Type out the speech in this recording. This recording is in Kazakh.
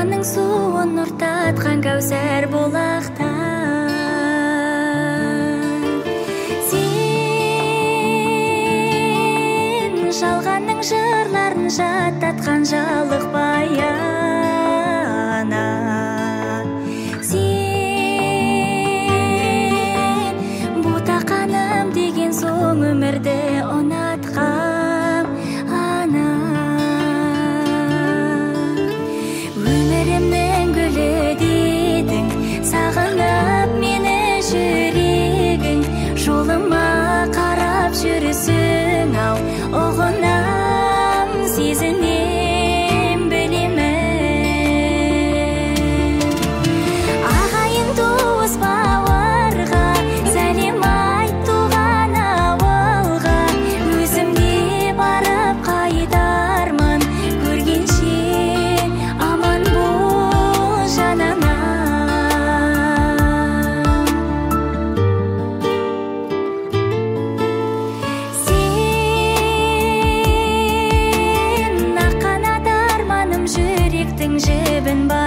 арманның суын нұртатқан кәусәр бұлақтан. Сен жалғанның жырларын жаттатқан жалықпай ана. Сен бұтақаным деген соң өмірді ұнатқам ана. Өмірімнің гүлі дедің, сағынып мені жүрегің, жолыма қарап жүрісің ау, ұғынам, сезінем, білемін. Ағайын туыс бауырға сәлем айт туған ауылға, өзім де барып қайтармын, көргенше аман бол жаныма. Сен ақ қанат арманым, жүректің жібін